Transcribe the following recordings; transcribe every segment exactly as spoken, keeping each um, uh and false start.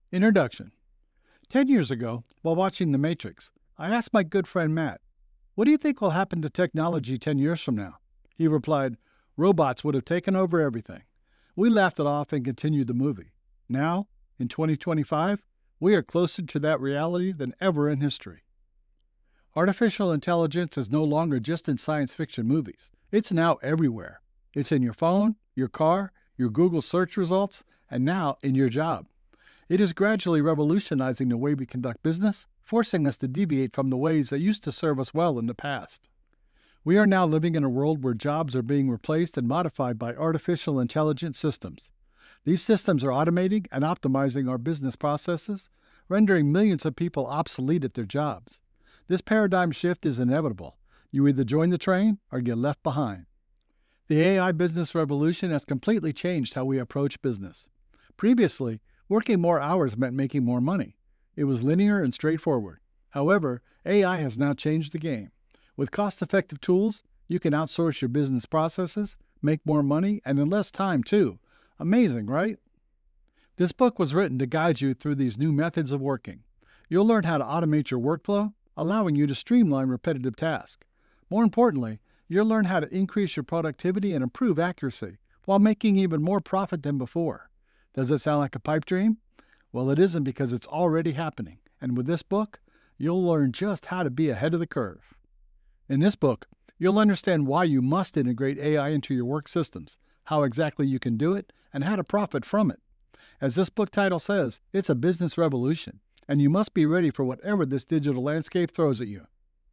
Introduction. Ten years ago, while watching The Matrix, I asked my good friend Matt, "What do you think will happen to technology ten years from now?" He replied, "Robots would have taken over everything." We laughed it off and continued the movie. Now, in twenty twenty-five, we are closer to that reality than ever in history. Artificial intelligence is no longer just in science fiction movies. It's now everywhere. It's in your phone, your car, your Google search results, and now in your job. It is gradually revolutionizing the way we conduct business, forcing us to deviate from the ways that used to serve us well in the past. We are now living in a world where jobs are being replaced and modified by artificial intelligence systems. These systems are automating and optimizing our business processes, rendering millions of people obsolete at their jobs. This paradigm shift is inevitable. You either join the train or get left behind. The A I business revolution has completely changed how we approach business. Previously, working more hours meant making more money. It was linear and straightforward. However, A I has now changed the game. With cost-effective tools, you can outsource your business processes, make more money, and in less time, too. Amazing, right? This book was written to guide you through these new methods of working. You'll learn how to automate your workflow, allowing you to streamline repetitive tasks. More importantly, you'll learn how to increase your productivity and improve accuracy, while making even more profit than before. Does it sound like a pipe dream? Well, it isn't, because it's already happening. And with this book, you'll learn just how to be ahead of the curve. In this book, you'll understand why you must integrate A I into your work systems, how exactly you can do it, and how to profit from it. As this book title says, it's a business revolution, and you must be ready for whatever this digital landscape throws at you.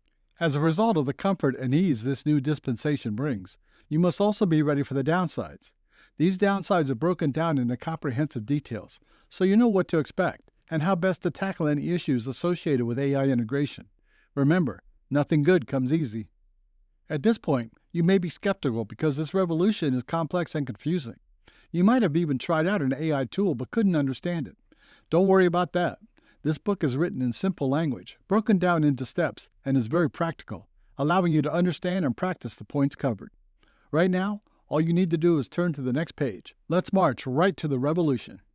As a result of the comfort and ease this new dispensation brings, you must also be ready for the downsides. These downsides are broken down into comprehensive details, so you know what to expect and how best to tackle any issues associated with A I integration. Remember, nothing good comes easy. At this point, you may be skeptical because this revolution is complex and confusing. You might have even tried out an A I tool but couldn't understand it. Don't worry about that. This book is written in simple language, broken down into steps, and is very practical, allowing you to understand and practice the points covered. Right now, all you need to do is turn to the next page. Let's march right to the revolution.